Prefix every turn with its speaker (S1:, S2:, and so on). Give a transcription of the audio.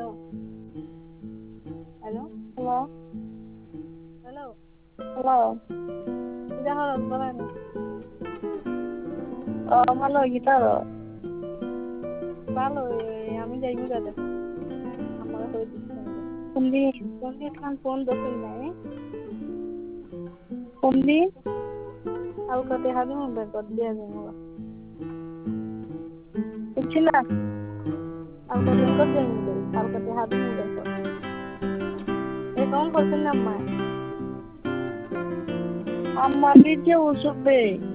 S1: Hello?
S2: Hello?
S1: Hello?
S2: Hello?
S1: Tidak harus berani.
S2: Halo, gitaro.
S1: Halo, আমি যাইনি দাদা আমার হয়ে দিচ্ছে
S2: Kundi,
S1: কোনটি খান ফোন দোসেন নাই
S2: kundi,
S1: আলকাতে হাদি মুন্ডা কর দিয়া যাবো
S2: kuchina.
S1: আলকাতে কর দিয়া মুন্ডা আলকাতে হাদি মুন্ডা কর এ কম করছেন না মা
S2: Amma video usube.